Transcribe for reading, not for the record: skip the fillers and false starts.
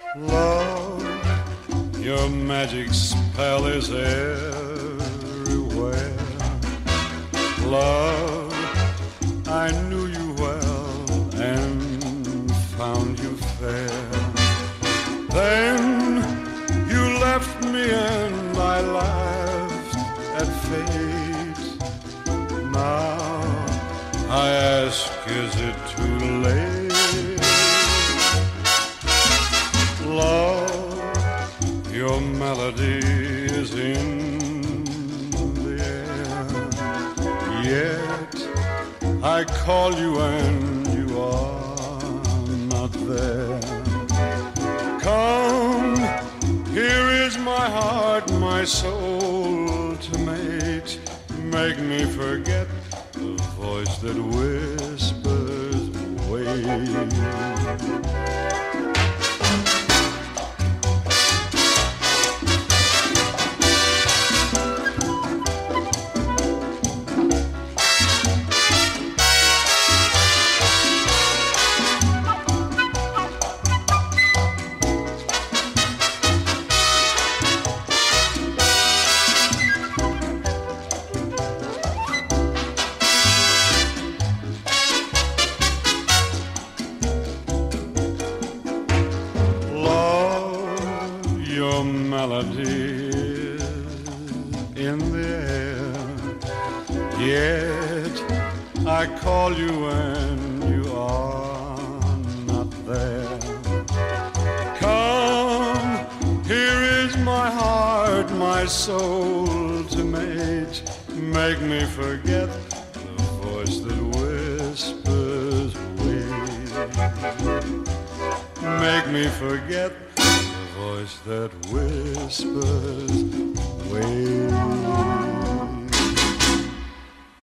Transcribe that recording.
Love, your magic spell is everywhere. Love, I knew you well and found you fair. Then you left me and I laughed at fate. Now I ask, is it too late? Love, your melody is in the air. Yet I call you and you are not there. Come, here is my heart, my soul to mate. Make me forget the voice that whispers, wait. Your melody is in the air, yet I call you and you are not there. Come, here is my heart, my soul to mate. Make me forget the voice that whispers, wait. Make me forget voice that whispers, wait.